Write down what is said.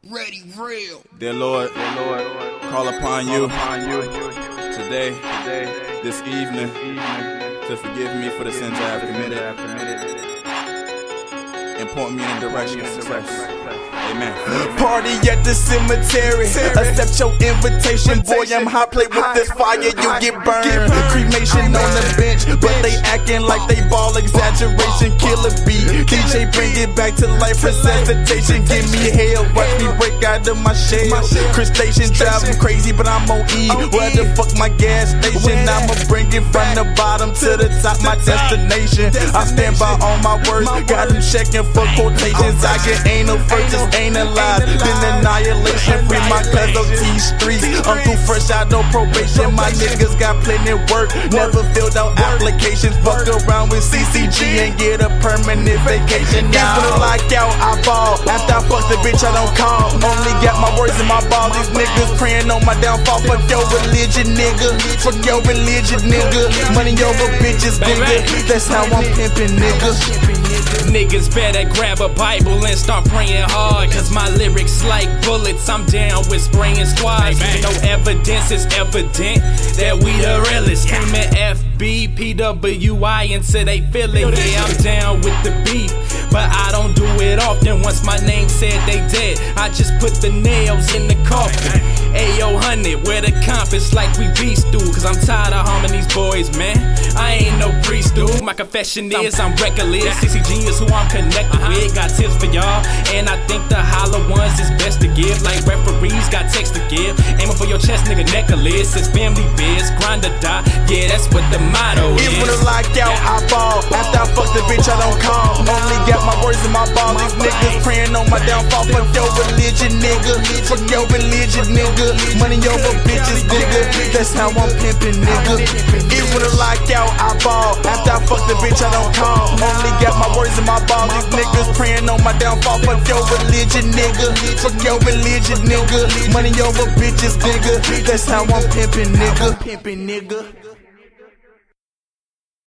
Ready, real. Dear Lord, call upon you today, this evening, to forgive me for the sins I have committed and point me in the direction of success. Amen. Party at the cemetery. Accept your invitation, boy. I'm hot. Play with this fire, you get burned. Cremation on the bench, but they acting like they ball. Exaggeration, killer beat. DJ bring it back to life. Resuscitation, give me hell. Watch me break out of my shell. Crustacean driving crazy, but I'm on E. Where the fuck my gas station? I'ma bring it from the bottom to the top, my destination. I stand by all my words. Got them checking for quotations. I get anal first, just ain't alive. Then annihilation, free my cuz of these streets. I'm too fresh out of probation. My niggas got plenty work. Never filled out applications. Fuck around with CCG and get a permanent vacation. Now when I lock out, I ball. After I fuck the bitch, I don't call. Only got my words in my ball. These niggas praying on my downfall. Fuck your religion, nigga. Fuck your religion, nigga. Money over bitches, nigga. That's how I'm pimping, nigga. Niggas better grab a Bible and start praying hard, cause my lyrics like bullets, I'm down with spraying squads. No evidence, it's evident that we the realest. Came in FB, PWI until they feel it. Yeah, I'm down with the beef, but I don't do it often. Once my name said they dead, I just put the nails in the coffin. Ayo 100, where the compass like we beast do, cause I'm tired of harming these boys, man. I ain't no priest, dude. My confession is I'm reckless. CCG is who I'm connected with. Got tips for y'all, and I think the hollow ones is best to give. Like referees got text to give. Aiming for your chest, nigga, necklace. It's family biz, grind or die. Yeah, that's what the motto is. Even when I lock out, I ball. After I fuck the bitch, I don't call. Only got my words in my ball. These niggas praying on my downfall. Fuck your religion, nigga. Fuck your religion, nigga. Money over bitches, nigga. That's how I'm pimping, nigga. Even when I lock out, I ball. After I fuck the bitch, I don't call. Only got my words in my ball. These niggas praying on my downfall. Fuck your religion, nigga. Fuck your religion, nigga. Money over bitches, nigga. That's how I'm pimping, nigga.